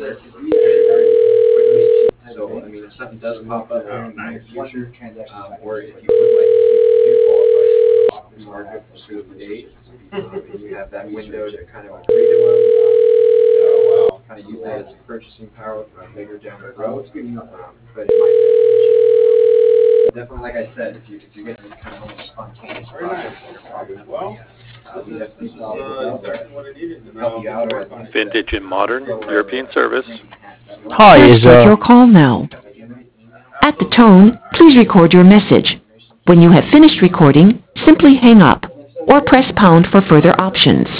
So, I mean, if something does pop up in the future, or if you would like to qualify for the market for certain date, and you have that window to kind of agree to them, kind of use that as purchasing power for later down the road. But it might definitely, like I said, if you're getting kind of almost spontaneous projects that are probably we have people to help you out or at least Vintage and modern European service. Hi, Transfer your call now. At the tone, please record your message. When you have finished recording, simply hang up or press pound for further options.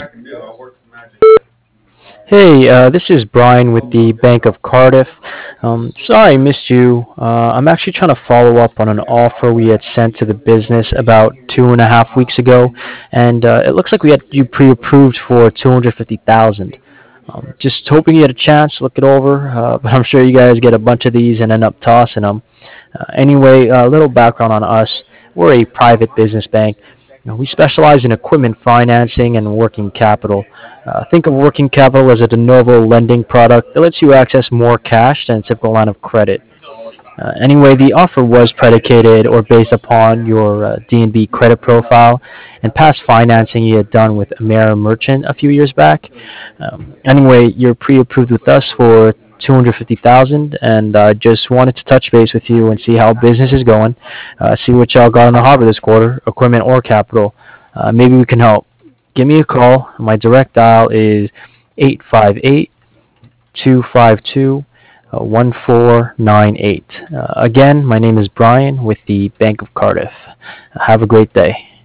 Hey, this is Brian with the Bank of Cardiff. Sorry I missed you. I'm actually trying to follow up on an offer we had sent to the business about 2.5 weeks ago, and it looks like we had you pre-approved for 250,000. Just hoping you had a chance to look it over, but I'm sure you guys get a bunch of these and end up tossing them. Anyway, a little background on us. We're a private business bank. We specialize in equipment financing and working capital. Think of working capital as a de novo lending product that lets you access more cash than a typical line of credit. Anyway, the offer was predicated or based upon your D&B credit profile and past financing you had done with Amera Merchant a few years back. Anyway, you're pre-approved with us for 250,000, and I just wanted to touch base with you and see how business is going. See what y'all got on the harbor this quarter, equipment or capital. Maybe we can help. Give me a call. My direct dial is 858 252 1498. Again, my name is Brian with the Bank of Cardiff. Have a great day.